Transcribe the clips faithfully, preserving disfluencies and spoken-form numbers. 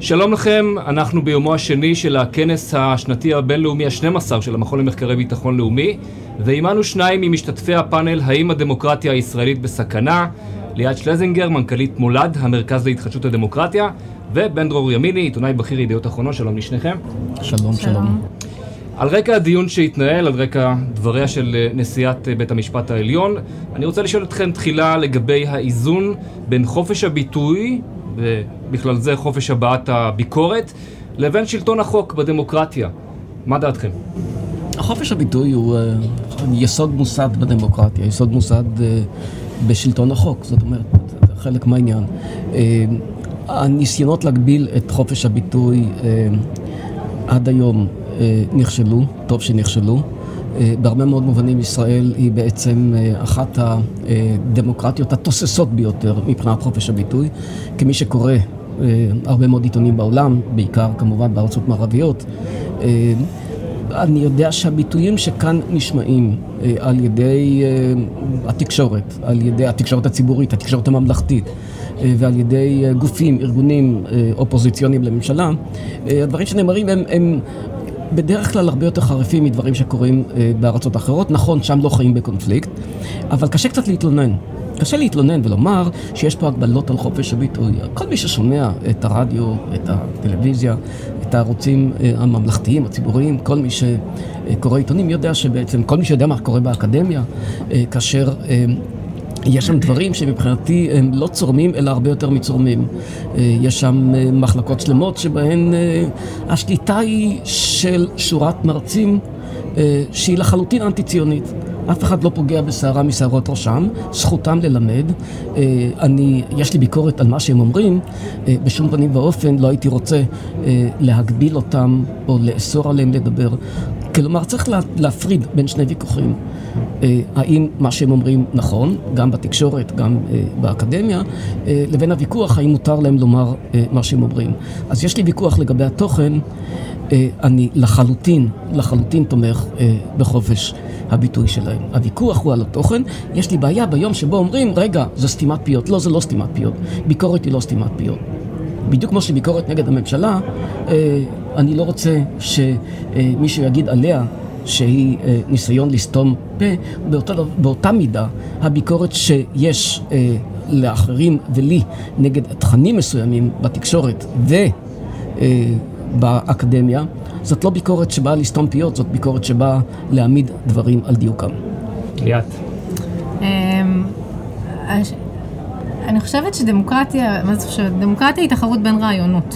שלום לכם, אנחנו ביומו השני של הכנס השנתי הבינלאומי ה-שנים עשר של המכון למחקרי ביטחון לאומי, ועימנו שניים ממשתתפי הפאנל האם הדמוקרטיה הישראלית בסכנה, ליאת שלזינגר, מנכ"לית מולד, המרכז להתחדשות הדמוקרטיה, ובן דרור ימיני, עיתונאי בכיר ידיעות אחרונות. שלום לשניכם. שלום, שלום. על רקע הדיון שהתנהל, על רקע דבריה של נשיאת בית המשפט העליון, אני רוצה לשאול אתכם תחילה לגבי האיזון בין חופש הביטוי, ובכלל זה חופש הבעת הביקורת, לבין שלטון החוק בדמוקרטיה. מה דעתכם? החופש הביטוי הוא uh, יסוד מוסד בדמוקרטיה, יסוד מוסד uh, בשלטון החוק, זאת אומרת, זה חלק מהעניין. Uh, הניסיונות להגביל את חופש הביטוי uh, עד היום uh, נכשלו, טוב שנכשלו. Uh, בהרבה מאוד מובנים ישראל היא בעצם uh, אחת הדמוקרטיות התוססות ביותר מבחינת חופש הביטוי, כמי שקורא uh, הרבה מאוד עיתונים בעולם, בעיקר כמובן בארצות מערביות. Uh, אני יודע שהביטויים שכאן נשמעים אה, על ידי אה, התקשורת, על ידי התקשורת הציבורית, התקשורת הממלכתית, אה, ועל ידי אה, גופים, ארגונים אה, אופוזיציוניים לממשלה, אה, הדברים שנאמרים הם, הם בדרך כלל הרבה יותר חריפים מדברים שקורים אה, בארצות אחרות. נכון, שם לא חיים בקונפליקט, אבל קשה קצת להתלונן. קשה להתלונן ולומר שיש פה הגבלות על חופש הביטוי. כל מי ששומע את הרדיו, את הטלוויזיה, את הערוצים הממלכתיים, הציבוריים, כל מי שקורא עיתונים יודע שבעצם, כל מי שיודע מה קורה באקדמיה, כאשר יש שם דברים שמבחינתי הם לא צורמים, אלא הרבה יותר מצורמים. יש שם מחלקות שלמות שבהן השליטה היא של שורת מרצים שהיא לחלוטין אנטי-ציונית. אף אחד לא פוגע בשערה משערות ראשם, זכותם ללמד. אני, יש לי ביקורת על מה שהם אומרים, בשום פנים ואופן לא הייתי רוצה להגביל אותם או לאסור עליהם לדבר. כלומר, צריך להפריד בין שני ויכוחים. האם מה שהם אומרים נכון, גם בתקשורת, גם באקדמיה, לבין הוויכוח, האם מותר להם לומר מה שהם אומרים. אז יש לי ויכוח לגבי התוכן, אני לחלוטין, לחלוטין תומך בחופש הביטוי שלהם. הוויכוח הוא על התוכן. יש לי בעיה ביום שבו אומרים, רגע, זה סתימת פיות. לא, זה לא סתימת פיות. ביקורת היא לא סתימת פיות. בדיוק כמו שביקורת נגד הממשלה, אני לא רוצה שמישהו יגיד עליה שהיא ניסיון לסתום פה. באותה, באותה מידה, הביקורת שיש לאחרים ולי נגד תכנים מסוימים בתקשורת ובאקדמיה, זאת לא ביקורת שבאה לסתום פיות, זאת ביקורת שבאה להעמיד דברים על דיוקם. ליאת. אני חושבת שדמוקרטיה, מה זה חושבת? דמוקרטיה היא תחרות בין רעיונות,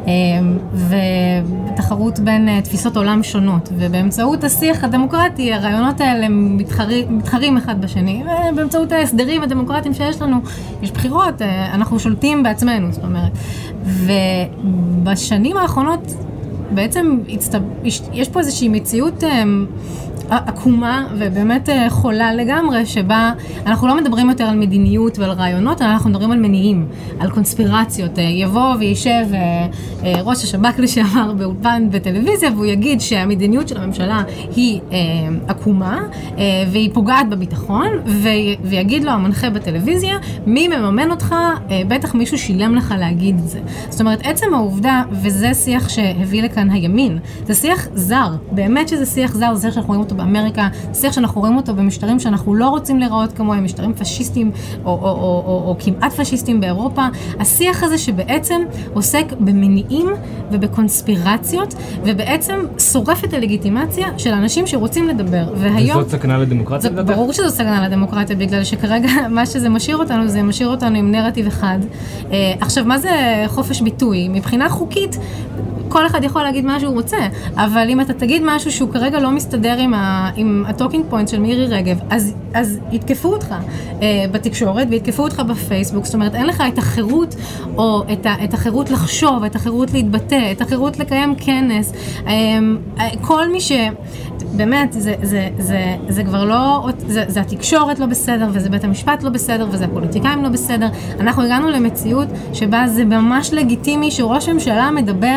ותחרות בין תפיסות עולם שונות, ובאמצעות השיח הדמוקרטי, הרעיונות האלה מתחרים, מתחרים אחד בשני, ובאמצעות ההסדרים הדמוקרטיים שיש לנו, יש בחירות, אנחנו שולטים בעצמנו, זאת אומרת. ובשנים האחרונות, בעצם יש פה איזושהי מציאות עקומה ובאמת חולה לגמרי, שבה אנחנו לא מדברים יותר על מדיניות ועל רעיונות, אנחנו מדברים על מניעים, על קונספירציות. יבוא וישב ראש השב"כ לשעבר באולפן בטלוויזיה, והוא יגיד שהמדיניות של הממשלה היא עקומה, והיא פוגעת בביטחון, ויגיד לו המנחה בטלוויזיה, מי מממן אותך? בטח מישהו שילם לך להגיד את זה. זאת אומרת, עצם העובדה, וזה שיח שהביא לכאן הימין, זה שיח זר, באמת שזה שיח זר, זה שאנחנו רואים אותו באמריקה, שיח שאנחנו רואים אותו במשטרים שאנחנו לא רוצים לראות כמוהם, משטרים פשיסטים או, או, או, או, או כמעט פשיסטים באירופה. השיח הזה שבעצם עוסק במניעים ובקונספירציות, ובעצם שורף את הלגיטימציה של אנשים שרוצים לדבר. והיום, וזאת סכנה לדמוקרטיה? זה, ברור שזו סכנה לדמוקרטיה, בגלל שכרגע מה שזה משאיר אותנו, זה משאיר אותנו עם נרטיב אחד. Uh, עכשיו, מה זה חופש ביטוי? מבחינה חוקית, כל אחד יכול להגיד מה שהוא רוצה, אבל אם אתה תגיד משהו שהוא כרגע לא מסתדר עם ה, עם הטוקינג פוינט של מירי רגב, אז, אז יתקפו אותך אה, בתקשורת ויתקפו אותך בפייסבוק. זאת אומרת, אין לך את החירות, או את, ה, את החירות לחשוב, את החירות להתבטא, את החירות לקיים כנס. אה, כל מי ש... באמת, זה, זה, זה, זה כבר לא, זה, זה התקשורת לא בסדר, וזה בית המשפט לא בסדר, וזה הפוליטיקאים לא בסדר. אנחנו הגענו למציאות שבה זה ממש לגיטימי שראש הממשלה מדבר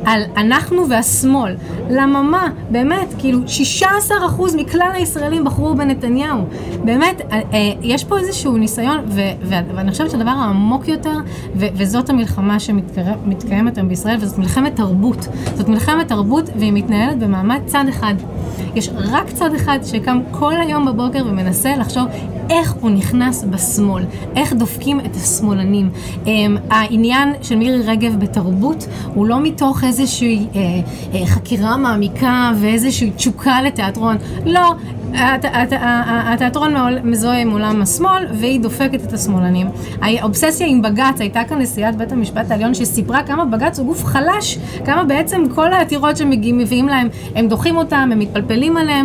על אנחנו והשמאל. למה מה? באמת, כאילו, שישה עשר אחוז מכלל הישראלים בחרו בנתניהו. באמת, יש פה איזשהו ניסיון, ואני חושבת שהדבר העמוק יותר, וזאת המלחמה שמתקיימת היום בישראל, וזאת מלחמת תרבות. זאת מלחמת תרבות, והיא מתנהלת במעמד צד אחד. יש רק צד אחד שקם כל היום בבוקר ומנסה לחשוב איך הוא נכנס בשמאל, איך דופקים את השמאלנים. העניין של מירי רגב בתרבות הוא לא מתוך איזושהי חקירה מעמיקה ואיזושהי תשוקה לתיאטרון. לא, התיאטרון מזוהה עם עולם השמאל והיא דופקת את השמאלנים. האובססיה עם בג"ץ, הייתה כאן נשיאת בית המשפט העליון שסיפרה כמה בג"ץ הוא גוף חלש, כמה בעצם כל העתירות שמביאים להם, הם דוחים אותם, הם מתפלפלים עליהם.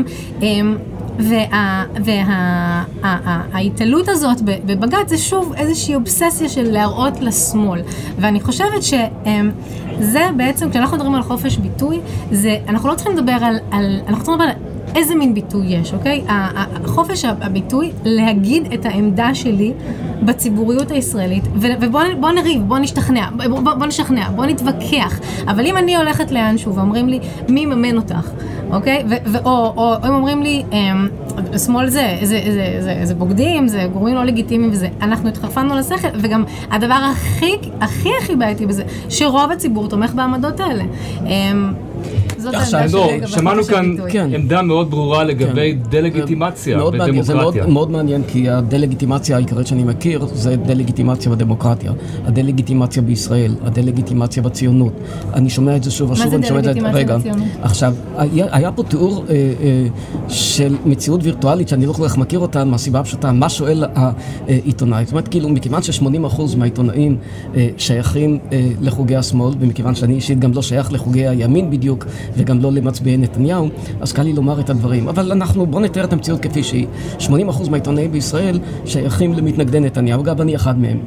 וההתעלות הזאת בבג"ץ זה שוב איזושהי אובססיה של להראות לשמאל. ואני חושבת שזה בעצם, כשאנחנו מדברים על חופש ביטוי, זה, אנחנו לא צריכים לדבר על, על, אנחנו צריכים לדבר על איזה מין ביטוי יש, אוקיי? החופש הביטוי להגיד את העמדה שלי בציבוריות הישראלית, ובוא נריב, בוא נשתכנע, בוא נשכנע, בוא נתווכח. אבל אם אני הולכת לאנשהו ואומרים לי, מי מממן אותך? אוקיי? או הם אומרים לי, שמאל זה, זה בוגדים, זה גורמים לא לגיטימיים וזה. אנחנו התחרפנו לשכל, וגם הדבר הכי, הכי הכי בעייתי בזה, שרוב הציבור תומך בעמדות האלה. זאת העמדה שלי. שמענו כאן עמדה מאוד ברורה לגבי דלגיטימציה בדמוקרטיה. זה מאוד מעניין, כי הדלגיטימציה העיקרית שאני מכיר זה דלגיטימציה בדמוקרטיה. הדלגיטימציה בישראל, הדלגיטימציה בציונות. אני שומע את זה שוב ושוב. מה זה דלגיטימציה בציונות? עכשיו, היה פה תיאור של מציאות וירטואלית שאני לא כל כך מכיר אותה, מהסיבה הפשוטה, מה שואל העיתונאי? זאת אומרת, כאילו, מכיוון ש-שמונים אחוז מהעיתונאים שייכים לחוגי השמאל, ומכיוון שאני אישית גם לא שייך לחוגי הימין בדיוק, וגם לא למצביעי נתניהו, אז קל לי לומר את הדברים. אבל אנחנו, בוא נתאר את המציאות כפי שהיא. שמונים אחוז מהעיתונאים בישראל שייכים למתנגדי נתניהו, גם אני אחד מהם.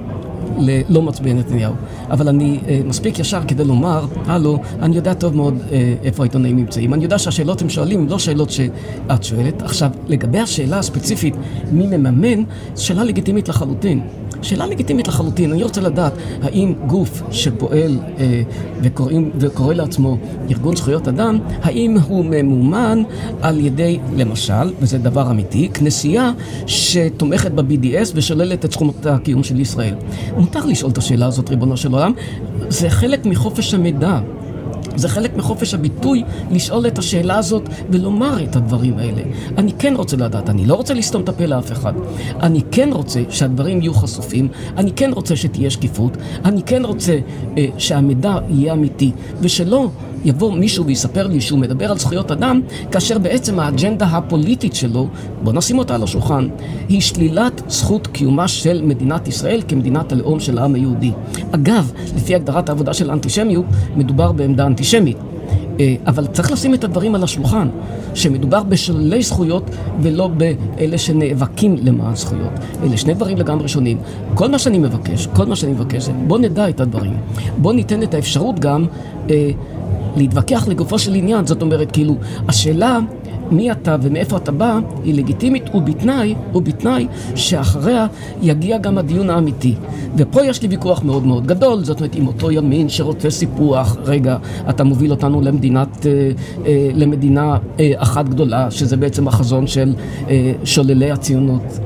לא מצביעי נתניהו. אבל אני אה, מספיק ישר כדי לומר, הלו, אני יודע טוב מאוד אה, איפה העיתונאים נמצאים. אני יודע שהשאלות הם שואלים, לא שאלות שאת שואלת. עכשיו, לגבי השאלה הספציפית, מי מממן, שאלה לגיטימית לחלוטין. שאלה לגיטימית לחלוטין. אני רוצה לדעת, האם גוף שפועל אה, וקוראים, וקורא לעצמו ארגון זכויות אדם, האם הוא ממומן על ידי, למשל, וזה דבר אמיתי, כנסייה שתומכת ב-בי די אס ושוללת את זכות הקיום של ישראל. מותר לשאול את השאלה הזאת, ריבונו של עולם. זה חלק מחופש המידע. זה חלק מחופש הביטוי לשאול את השאלה הזאת ולומר את הדברים האלה. אני כן רוצה לדעת, אני לא רוצה לסתום את הפה לאף אחד. אני כן רוצה שהדברים יהיו חשופים, אני כן רוצה שתהיה שקיפות, אני כן רוצה אה, שהמידע יהיה אמיתי, ושלא יבוא מישהו ויספר לי שהוא מדבר על זכויות אדם, כאשר בעצם האג'נדה הפוליטית שלו, בוא נשים אותה על השולחן, היא שלילת זכות קיומה של מדינת ישראל כמדינת הלאום של העם היהודי. אגב, לפי הגדרת העבודה של האנטישמיות, מדובר בעמדה אנטישמית. אבל צריך לשים את הדברים על השולחן, שמדובר בשוללי זכויות ולא באלה שנאבקים למען זכויות. אלה שני דברים לגמרי שונים. כל מה שאני מבקש, כל מה שאני מבקש, בוא נדע את הדברים. בוא ניתן את האפשרות גם אה, להתווכח לגופו של עניין. זאת אומרת, כאילו, השאלה מי אתה ומאיפה אתה בא היא לגיטימית ובתנאי, ובתנאי שאחריה יגיע גם הדיון האמיתי. ופה יש לי ויכוח מאוד מאוד גדול, זאת אומרת, עם אותו ימין שרוצה סיפוח, רגע, אתה מוביל אותנו למדינת, אה, אה, למדינה אה, אחת גדולה, שזה בעצם החזון של אה, שוללי הציונות.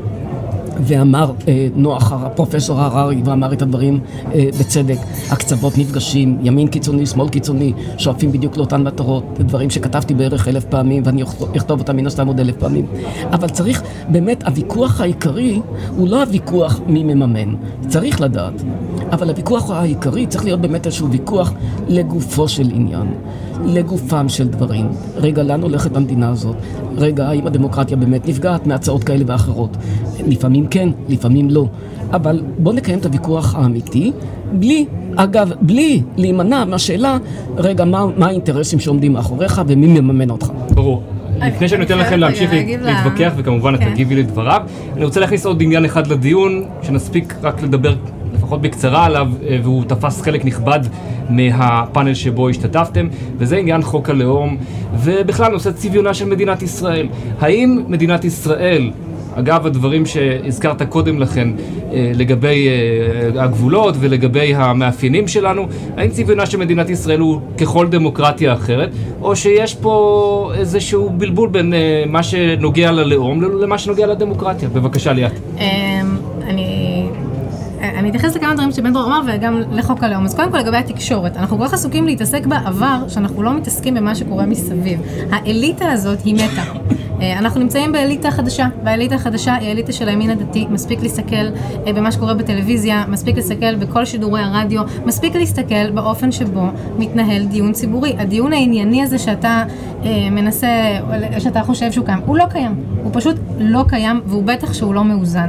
ואמר אה, נוח, הפרופסור הררי, ואמר את הדברים אה, בצדק. הקצוות נפגשים, ימין קיצוני, שמאל קיצוני, שואפים בדיוק לאותן מטרות, דברים שכתבתי בערך אלף פעמים, ואני אכתוב אותם מן הסתם עוד אלף פעמים. אבל צריך, באמת, הוויכוח העיקרי הוא לא הוויכוח מי מממן, צריך לדעת. אבל הוויכוח העיקרי צריך להיות באמת איזשהו ויכוח לגופו של עניין, לגופם של דברים. רגע, לאן הולכת במדינה הזאת? רגע, האם הדמוקרטיה באמת נפגעת מהצעות כאלה ואחרות? לפעמים כן, לפעמים לא. אבל בוא נקיים את הוויכוח האמיתי, בלי, אגב, בלי להימנע מהשאלה, רגע, מה, מה האינטרסים שעומדים מאחוריך ומי מממן אותך? ברור. לפני שאני נותן לכם להמשיך להתווכח, וכמובן את תגיבי לדבריו, אני רוצה להכניס עוד עניין אחד לדיון, שנספיק רק לדבר לפחות בקצרה עליו, והוא תפס חלק נכבד מהפאנל שבו השתתפתם, וזה עניין חוק הלאום, ובכלל נושא צביונה של מדינת ישראל. האם מדינת ישראל אגב, הדברים שהזכרת קודם לכן לגבי הגבולות ולגבי המאפיינים שלנו, האם צביונה של מדינת ישראל הוא ככל דמוקרטיה אחרת, או שיש פה איזשהו בלבול בין מה שנוגע ללאום למה שנוגע לדמוקרטיה? בבקשה, ליאת. אני... אני אתייחס לכמה דברים שבן דרור אמר וגם לחוק הלאום. אז קודם כל לגבי התקשורת, אנחנו כל כך עסוקים להתעסק בעבר שאנחנו לא מתעסקים במה שקורה מסביב. האליטה הזאת היא מתה. אנחנו נמצאים באליטה חדשה, והאליטה החדשה היא האליטה של הימין הדתי. מספיק להסתכל במה שקורה בטלוויזיה, מספיק להסתכל בכל שידורי הרדיו, מספיק להסתכל באופן שבו מתנהל דיון ציבורי. הדיון הענייני הזה שאתה מנסה, שאתה חושב שהוא קיים, הוא לא קיים. הוא פשוט לא קיים, והוא בטח שהוא לא מאוזן.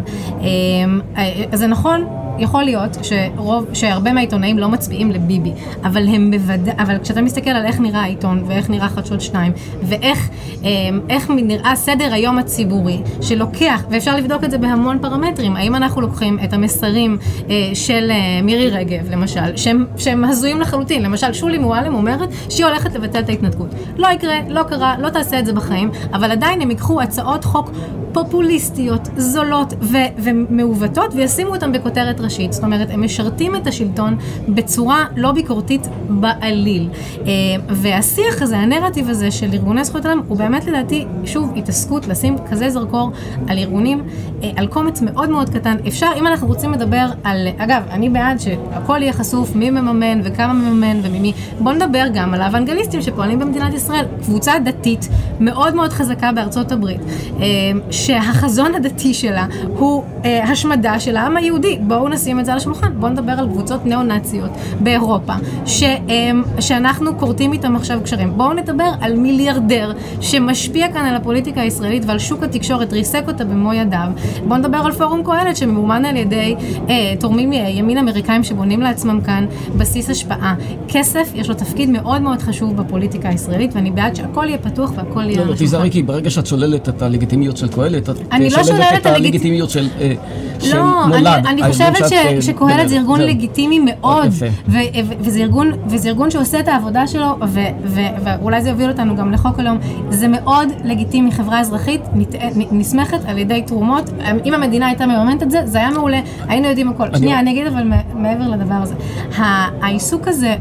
אז זה נכון, יכול להיות שרוב, שהרבה מהעיתונאים לא מצביעים לביבי, אבל הם בוודא, אבל כשאתה מסתכל על איך נראה העיתון, ואיך נראה חדשות שתיים, ואיך איך נראה סדר היום הציבורי, שלוקח, ואפשר לבדוק את זה בהמון פרמטרים, האם אנחנו לוקחים את המסרים של מירי רגב, למשל, שהם, שהם הזויים לחלוטין, למשל, שולי מועלם אומרת שהיא הולכת לבטל את ההתנתקות. לא יקרה, לא קרה, לא תעשה את זה בחיים, אבל עדיין הם ייקחו הצעות חוק פופוליסטיות, זולות ו- ומעוותות, וישימו אותם בכותרת ראשית. זאת אומרת, הם משרתים את השלטון בצורה לא ביקורתית בעליל. והשיח הזה, הנרטיב הזה של ארגוני זכויות אדם, הוא באמת לדעתי, שוב, התעסקות לשים כזה זרקור על ארגונים, על קומץ מאוד מאוד קטן. אפשר, אם אנחנו רוצים לדבר על, אגב, אני בעד שהכל יהיה חשוף, מי מממן וכמה מממן וממי. בוא נדבר גם על האוונגליסטים שפועלים במדינת ישראל, קבוצה דתית מאוד מאוד חזקה בארצות הברית, שהחזון הדתי שלה הוא אה, השמדה של העם היהודי. בואו נשים את זה על השולחן. בואו נדבר על קבוצות ניאו-נאציות באירופה, ש, אה, שאנחנו קורטים איתם עכשיו קשרים. בואו נדבר על מיליארדר שמשפיע כאן על הפוליטיקה הישראלית ועל שוק התקשורת, ריסק אותה במו ידיו. בואו נדבר על פורום קהלת שממומן על ידי אה, תורמים ימין אמריקאים שבונים לעצמם כאן בסיס השפעה. כסף, יש לו תפקיד מאוד מאוד חשוב בפוליטיקה הישראלית, ואני בעד שהכל יהיה פתוח והכל יהיה על השולחן. תיזהרי, כי ברגע שאת שוללת את הלגיטימיות של קהלת, את שוללת את הלגיטימיות של נולד. אני חושבת שקהלת זה ארגון לגיטימי מאוד, וזה ארגון שעושה את העבודה שלו, ואולי זה יוביל אותנו גם לחוק הלאום. זה מאוד לגיטימי, חברה אזרחית נסמכת על ידי תרומות. אם המדינה הייתה מממנת את זה, זה היה מעולה, היינו יודעים הכל. שנייה, אני אגיד אבל מעבר לדבר הזה. העיסוק הזה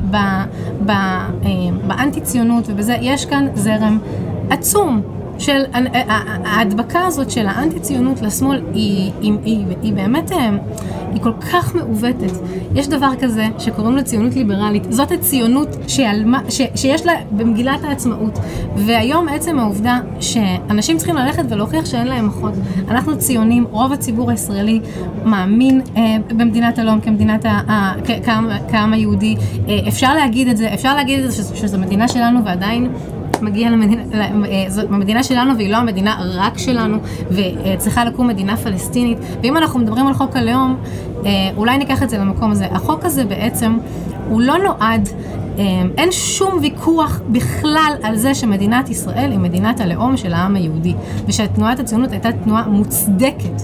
באנטי ציונות ובזה, יש כאן זרם עצום של ההדבקה הזאת של האנטי-ציונות לשמאל היא, היא, היא, היא באמת, היא כל כך מעוותת. יש דבר כזה שקוראים לה ציונות ליברלית. זאת הציונות שעלמה, ש, שיש לה במגילת העצמאות. והיום עצם העובדה שאנשים צריכים ללכת ולהוכיח שאין להם אחות. אנחנו ציונים, רוב הציבור הישראלי מאמין אה, במדינת הלאום כמדינת ה, כעם, כעם היהודי. אה, אפשר להגיד את זה, אפשר להגיד את זה שזו, שזו מדינה שלנו ועדיין מגיע למדינה, זאת המדינה שלנו והיא לא המדינה רק שלנו, וצריכה לקום מדינה פלסטינית. ואם אנחנו מדברים על חוק הלאום, אולי ניקח את זה למקום הזה. החוק הזה בעצם הוא לא נועד, אין שום ויכוח בכלל על זה שמדינת ישראל היא מדינת הלאום של העם היהודי, ושתנועת הציונות הייתה תנועה מוצדקת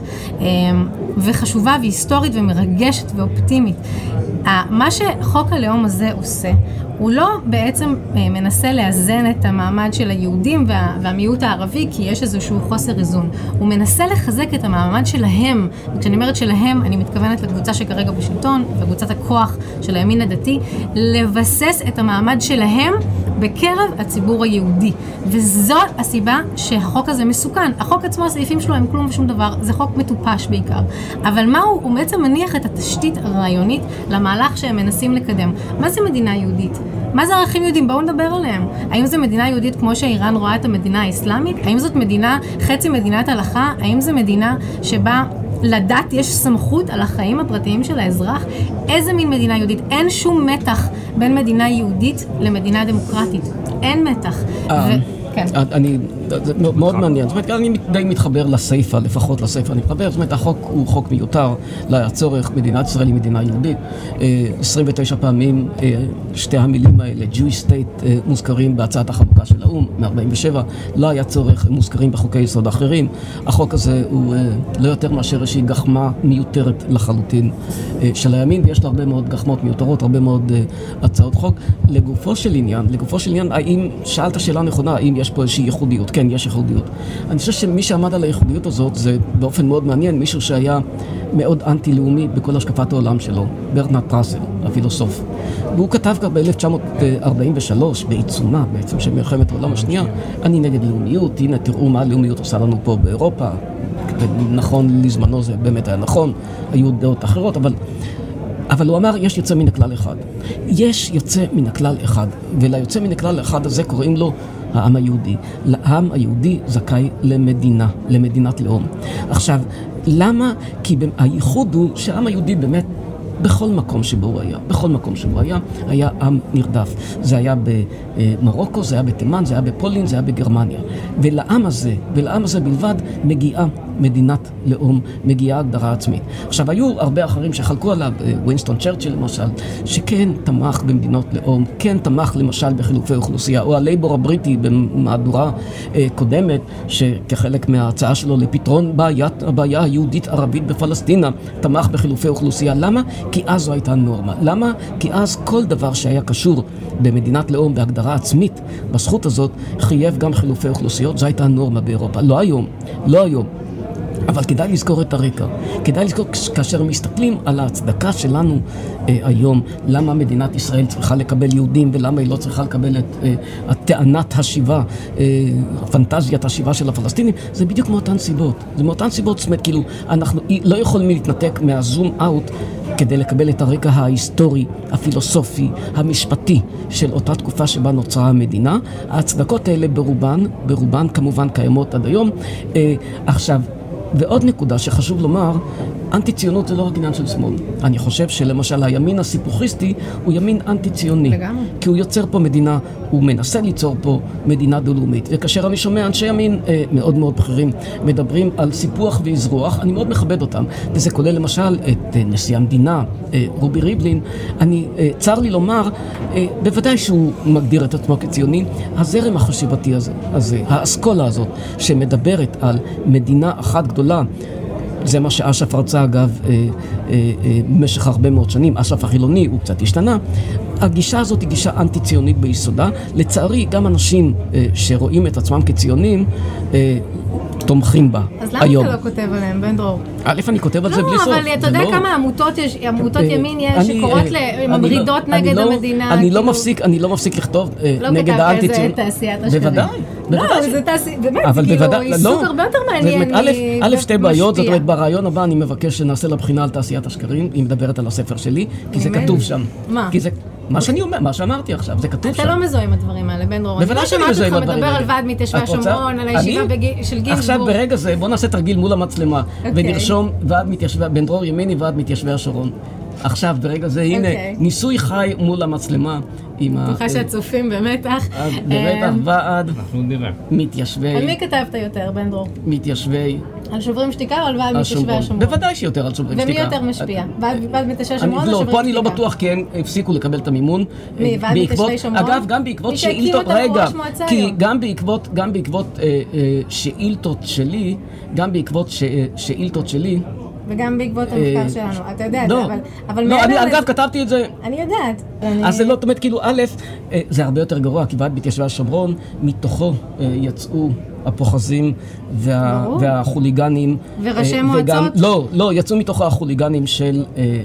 וחשובה והיסטורית ומרגשת ואופטימית. מה שחוק הלאום הזה עושה, הוא לא בעצם מנסה לאזן את המעמד של היהודים וה, והמיעוט הערבי, כי יש איזשהו חוסר איזון. הוא מנסה לחזק את המעמד שלהם, וכשאני אומרת שלהם, אני מתכוונת לקבוצה שכרגע בשלטון, וקבוצת הכוח של הימין הדתי, לבסס את המעמד שלהם בקרב הציבור היהודי. וזו הסיבה שהחוק הזה מסוכן. החוק עצמו, הסעיפים שלו הם כלום ושום דבר, זה חוק מטופש בעיקר. אבל מה הוא? הוא בעצם מניח את התשתית הרעיונית למהלך שהם מנסים לקדם. מה זה מדינה יהודית? מה זה ערכים יהודים? בואו נדבר עליהם. האם זו מדינה יהודית כמו שאיראן רואה את המדינה האסלאמית? האם זאת מדינה, חצי מדינת הלכה? האם זו מדינה שבה לדת יש סמכות על החיים הפרטיים של האזרח? איזה מין מדינה יהודית? אין שום מתח בין מדינה יהודית למדינה דמוקרטית. אין מתח. ו... כן. אני, זה מאוד מעניין. זאת אומרת, אני די מתחבר לסייפה, לפחות לסייפה אני מתחבר. זאת אומרת, החוק הוא חוק מיותר, לא היה צורך, מדינת ישראל היא מדינה יהודית. עשרים ותשע פעמים שתי המילים האלה, Jewish State, מוזכרים בהצעת החלוקה של האום, מ-ארבעים ושבע, לא היה צורך, מוזכרים בחוקי יסוד אחרים. החוק הזה הוא לא יותר מאשר איזושהי גחמה מיותרת לחלוטין של הימין, ויש לה הרבה מאוד גחמות מיותרות, הרבה מאוד הצעות חוק. לגופו של עניין, לגופו של עניין, האם, שאלת שאלה נכונה, האם יש פה איזושהי ייחודיות? כן, יש ייחודיות. אני חושב שמי שעמד על הייחודיות הזאת זה באופן מאוד מעניין, מישהו שהיה מאוד אנטי-לאומי בכל השקפת העולם שלו, ברטרנד ראסל, הפילוסוף. והוא כתב כבר ב-אלף תשע מאות ארבעים ושלוש, בעיצומה בעצם של מלחמת העולם השנייה, אני נגד לאומיות, הנה תראו מה הלאומיות עושה לנו פה באירופה. ונכון, לזמנו זה באמת היה נכון, היו דעות אחרות, אבל, אבל הוא אמר, יש יוצא מן הכלל אחד. יש יוצא מן הכלל אחד, וליוצא מן הכלל אחד הזה קוראים לו העם היהודי. לעם היהודי זכאי למדינה, למדינת לאום. עכשיו, למה? כי הייחוד הוא שהעם היהודי באמת בכל מקום שבו הוא היה, בכל מקום שבו הוא היה, היה עם נרדף. זה היה במרוקו, זה היה בתימן, זה היה בפולין, זה היה בגרמניה. ולעם הזה, ולעם הזה בלבד, מגיעה מדינת לאום, מגיעה הגדרה עצמית. עכשיו, היו הרבה אחרים שחלקו עליו, ווינסטון צ'רצ'יל למשל, שכן תמך במדינות לאום, כן תמך למשל בחילופי אוכלוסייה, או הלייבור הבריטי במהדורה אה, קודמת, שכחלק מההצעה שלו לפתרון בעיית, הבעיה היהודית-ערבית בפלסטינה, תמך בחילופי אוכלוסייה. למה? כי אז זו הייתה נורמה. למה? כי אז כל דבר שהיה קשור במדינת לאום, בהגדרה עצמית, בזכות הזאת, חייב גם חילופי אוכלוסיות. זו הייתה נורמה באירופה. לא היום, לא היום. אבל כדאי לזכור את הרקע. כדאי לזכור כאשר מסתכלים על ההצדקה שלנו אה, היום, למה מדינת ישראל צריכה לקבל יהודים ולמה היא לא צריכה לקבל את אה, הטענת השיבה, אה, פנטזיית השיבה של הפלסטינים, זה בדיוק מאותן סיבות. זה מאותן סיבות, זאת אומרת, כאילו, אנחנו לא יכולים להתנתק מהזום אאוט כדי לקבל את הרקע ההיסטורי, הפילוסופי, המשפטי של אותה תקופה שבה נוצרה המדינה. ההצדקות האלה ברובן, ברובן כמובן קיימות עד היום. אה, עכשיו, ועוד נקודה שחשוב לומר, אנטי-ציונות זה לא רק עניין של שמאל. אני חושב שלמשל הימין הסיפוכיסטי הוא ימין אנטי-ציוני. לגמרי. כי הוא יוצר פה מדינה, הוא מנסה ליצור פה מדינה דו-לאומית. וכאשר אני שומע אנשי ימין אה, מאוד מאוד בכירים מדברים על סיפוח ואזרוח, אני מאוד מכבד אותם. וזה כולל למשל את אה, נשיא המדינה, אה, רובי ריבלין. אני, אה, צר לי לומר, אה, בוודאי שהוא מגדיר את עצמו כציוני, הזרם החשיבתי הזה, הזה, האסכולה הזאת, שמדברת על מדינה אחת גדולה, זה מה שאש"ף רצה אגב אה, אה, אה, במשך הרבה מאוד שנים. אש"ף החילוני הוא קצת השתנה. הגישה הזאת היא גישה אנטי-ציונית ביסודה. לצערי גם אנשים אה, שרואים את עצמם כציונים אה, תומכים בה היום. אז למה אתה לא כותב עליהם, בן דרור? א', אני כותב על זה בלי סוף. לא, אבל אתה יודע כמה עמותות ימין יש שקוראות למרידות נגד המדינה? אני לא מפסיק, אני לא מפסיק לכתוב נגד האנטי-ציונות. לא כתב איזה תעשיית השקרים. בוודאי. לא, זה תעשייה, באמת, כאילו, עיסוק הרבה יותר מעניין. א', שתי בעיות, זאת אומרת, ברעיון הבא אני מבקש שנעשה לבחינה על תעשיית השקרים, היא מדברת על הספר שלי, כי זה כתוב שם. מה? מה שאני אומר, מה שאמרתי עכשיו, זה כתוב שם. אתה לא מזוהה עם הדברים האלה, בן דרור. בוודאי שאני מזוהה עם הדברים האלה. מדבר על ועד מתיישבי השומרון, על הישיבה של גינזבורג. עכשיו ברגע זה, בוא נעשה תרגיל מול המצלמה, ונרשום ועד מתיישבי, בן דרור ימיני ועד מתיישבי השומרון. עכשיו ברגע זה, הנה, ניסוי חי מול המצלמה עם ה... בטוחה שהצופים במתח. במתח ועד מתיישבי... על מי כתבת יותר, בן דרור? מתיישבי... על שוברים שתיקה או על ועד מתיישבי השומרון? בוודאי שיותר על שוברים שתיקה. ומי יותר משפיע? ועד מתיישבי השומרון או שוברים שתיקה? פה אני לא בטוח, כי הם הפסיקו לקבל את המימון. מי? ועד מתיישבי השומרון? אגב, גם בעקבות שאילתות... רגע, כי גם בעקבות, גם בעקבות שאילתות שלי, גם בעקבות שאילתות שלי, וגם בעקבות המחקר שלנו, אתה יודע, אבל... לא, אני אגב כתבתי את זה. אני יודעת. אז זה לא, זאת אומרת, כאילו, א', זה הרבה יותר גרוע, כי ועד מתיישבי השומרון, מתוכו יצאו הפוחזים והחוליגנים. וראשי מועצות? לא, לא, יצאו מתוכו החוליגנים של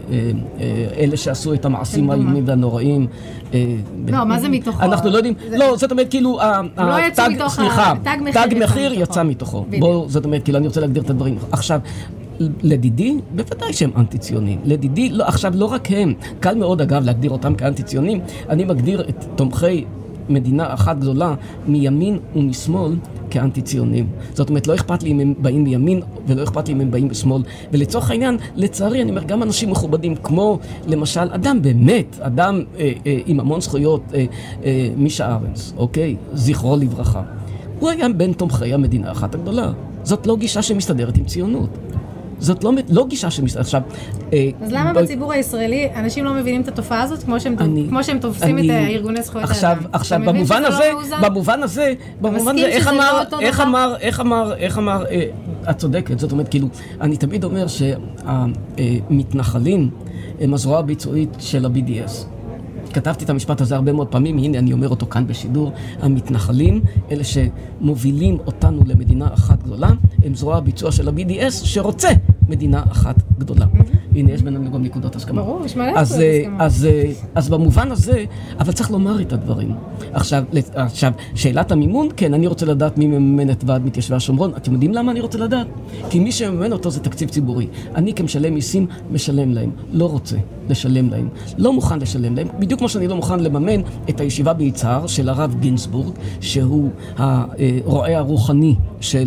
אלה שעשו את המעשים האיומים והנוראים. לא, מה זה מתוכו? אנחנו לא יודעים, לא, זאת אומרת, כאילו, לא יצא מתוכו, סליחה, תג מחיר יצא מתוכו. בואו, זאת אומרת, כאילו, אני רוצה להגדיר את הדברים. עכשיו, לדידי, בוודאי שהם אנטי-ציונים. לדידי, לא, עכשיו לא רק הם. קל מאוד אגב להגדיר אותם כאנטי-ציונים. אני מגדיר את תומכי מדינה אחת גדולה מימין ומשמאל כאנטי-ציונים. זאת אומרת, לא אכפת לי אם הם באים מימין ולא אכפת לי אם הם באים בשמאל. ולצורך העניין, לצערי, אני אומר, גם אנשים מכובדים כמו, למשל, אדם באמת, אדם אה, אה, עם המון זכויות, אה, אה, מישה ארנס, אוקיי? זכרו לברכה. הוא היה בין תומכי המדינה אחת הגדולה. זאת לא גישה שמסתדרת עם ציונות. זאת לא, לא גישה שמסתדרת. עכשיו... אז למה ב... בציבור הישראלי אנשים לא מבינים את התופעה הזאת כמו שהם, אני, כמו שהם תופסים אני, את ארגוני זכויות עכשיו, האדם? עכשיו, במובן הזה, לא במובן הזה, במובן הזה, איך אמר, לא איך אמר, איך אמר, איך אמר, אה, את צודקת, זאת אומרת, כאילו, אני תמיד אומר שהמתנחלים הם הזרוע הביצועית של ה-בי די אס. כתבתי את המשפט הזה הרבה מאוד פעמים, הנה אני אומר אותו כאן בשידור, המתנחלים, אלה שמובילים אותנו למדינה אחת גדולה, הם זרוע הביצוע של ה-בי די אס שרוצה מדינה אחת גדולה. הנה, יש בינינו גם נקודות הסכמה. ברור, יש מלא אז, נקודות הסכמה. אז, אז במובן הזה, אבל צריך לומר את הדברים. עכשיו, עכשיו, שאלת המימון, כן, אני רוצה לדעת מי מממן את ועד מתיישבי השומרון. אתם יודעים למה אני רוצה לדעת? כי מי שמממן אותו זה תקציב ציבורי. אני כמשלם מיסים משלם להם. לא רוצה לשלם להם. לא מוכן לשלם להם. בדיוק כמו שאני לא מוכן לממן את הישיבה ביצהר של הרב גינסבורג, שהוא הרועה הרוחני של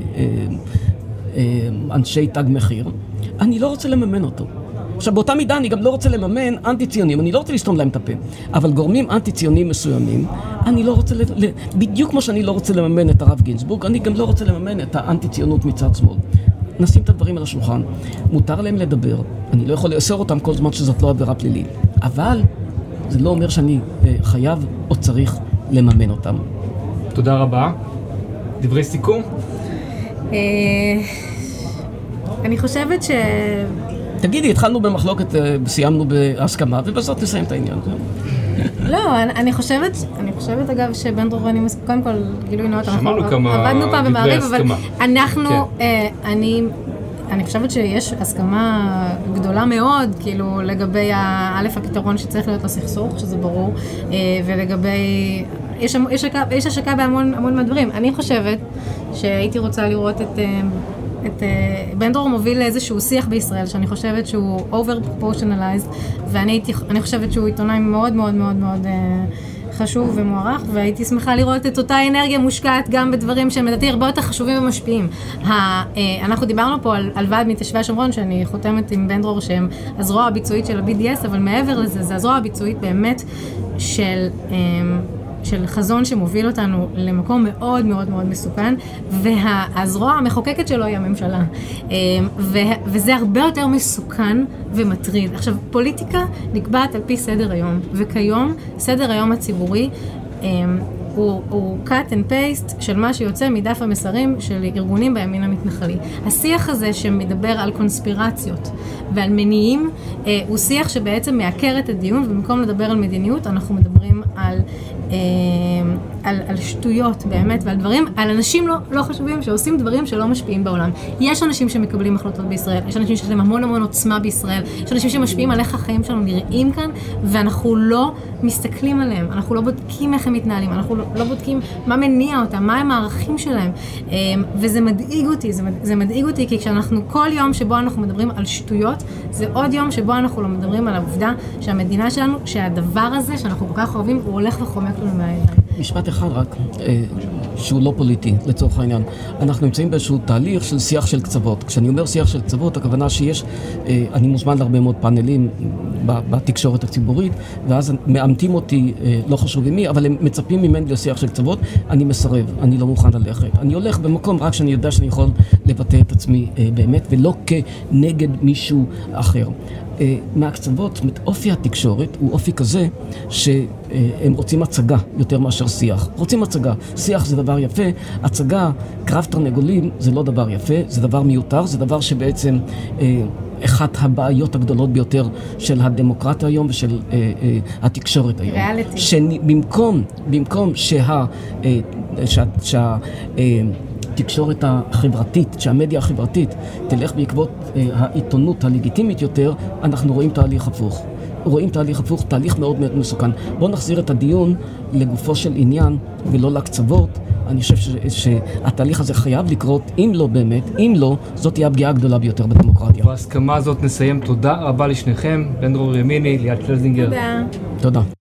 אנשי תג מחיר. אני לא רוצה לממן אותו. עכשיו, באותה מידה אני גם לא רוצה לממן אנטי-ציונים, אני לא רוצה לסתום להם את הפה, אבל גורמים אנטי-ציונים מסוימים, אני לא רוצה, ל... בדיוק כמו שאני לא רוצה לממן את הרב גינסבורג, אני גם לא רוצה לממן את האנטי-ציונות מצד שמאל. נשים את הדברים על השולחן, מותר להם לדבר, אני לא יכול לאסור אותם כל זמן שזאת לא עבירה פלילית, אבל זה לא אומר שאני חייב או צריך לממן אותם. תודה רבה. דברי סיכום? אני חושבת ש... תגידי, התחלנו במחלוקת, סיימנו בהסכמה, ובזאת נסיים את העניין. לא, אני חושבת, אני חושבת אגב שבן דרור ואני, קודם כל, גילוי נאות, שמענו כמה עבדנו פעם במעריב, אבל אנחנו, כן. אני, אני חושבת שיש הסכמה גדולה מאוד, כאילו, לגבי האלף הפתרון שצריך להיות לסכסוך, שזה ברור, ולגבי, יש, יש, יש השקה בהמון, המון מהדברים. אני חושבת שהייתי רוצה לראות את... את בן דרור מוביל לאיזשהו שיח בישראל שאני חושבת שהוא over proportionalized, ואני אני חושבת שהוא עיתונאי מאוד מאוד מאוד מאוד חשוב ומוערך, והייתי שמחה לראות את אותה אנרגיה מושקעת גם בדברים שהם לדעתי הרבה יותר חשובים ומשפיעים. אנחנו דיברנו פה על, על ועד מתיישבי השומרון, שאני חותמת עם בן דרור שהם הזרוע הביצועית של ה-בי די אס, אבל מעבר לזה, זה הזרוע הביצועית באמת של... של חזון שמוביל אותנו למקום מאוד מאוד מאוד מסוכן, והזרוע המחוקקת שלו היא הממשלה. וזה הרבה יותר מסוכן ומטריד. עכשיו, פוליטיקה נקבעת על פי סדר היום, וכיום סדר היום הציבורי הוא, הוא cut and paste של מה שיוצא מדף המסרים של ארגונים בימין המתנחלי. השיח הזה שמדבר על קונספירציות ועל מניעים, אה, הוא שיח שבעצם מעקר את הדיון, ובמקום לדבר על מדיניות, אנחנו מדברים על, אה, על, על שטויות באמת, ועל דברים, על אנשים לא, לא חשובים שעושים דברים שלא משפיעים בעולם. יש אנשים שמקבלים החלטות בישראל, יש אנשים שיש להם המון המון עוצמה בישראל, יש אנשים שמשפיעים על איך החיים שלנו נראים כאן, ואנחנו לא מסתכלים עליהם, אנחנו לא בודקים איך הם מתנהלים, אנחנו לא, לא בודקים מה מניע אותם, מה הם הערכים שלהם, וזה מדאיג אותי, זה, זה מדאיג אותי, כי כשאנחנו כל יום שבו אנחנו מדברים על שטויות, זה עוד יום שבו אנחנו לא מדברים על העובדה שהמדינה שלנו, שהדבר הזה שאנחנו כל כך אוהבים, הוא הולך וחומק לנו מהידיים. משפט אחד רק, שהוא לא פוליטי, לצורך העניין. אנחנו נמצאים באיזשהו תהליך של שיח של קצוות. כשאני אומר שיח של קצוות, הכוונה שיש, אני מוזמן להרבה מאוד פאנלים בתקשורת הציבורית, ואז מאמתים אותי, לא חשוב עם מי, אבל הם מצפים ממני לשיח של קצוות, אני מסרב, אני לא מוכן ללכת. אני הולך במקום רק שאני יודע שאני יכול לבטא את עצמי באמת, ולא כנגד מישהו אחר. מהקצוות, אופי התקשורת הוא אופי כזה שהם רוצים הצגה יותר מאשר שיח. רוצים הצגה. שיח זה דבר יפה, הצגה, קרב תרנגולים זה לא דבר יפה, זה דבר מיותר, זה דבר שבעצם אחת הבעיות הגדולות ביותר של הדמוקרטיה היום ושל התקשורת היום. ריאליטי. שבמקום, במקום שה... שה... שה התקשורת החברתית, שהמדיה החברתית תלך בעקבות אה, העיתונות הלגיטימית יותר, אנחנו רואים תהליך הפוך. רואים תהליך הפוך, תהליך מאוד מאוד מסוכן. בואו נחזיר את הדיון לגופו של עניין ולא לקצוות. אני חושב ש, שהתהליך הזה חייב לקרות, אם לא באמת, אם לא, זאת תהיה הפגיעה הגדולה ביותר בדמוקרטיה. בהסכמה הזאת נסיים. תודה רבה לשניכם, בן דרור ימיני, ליאת שלזינגר. תודה. תודה.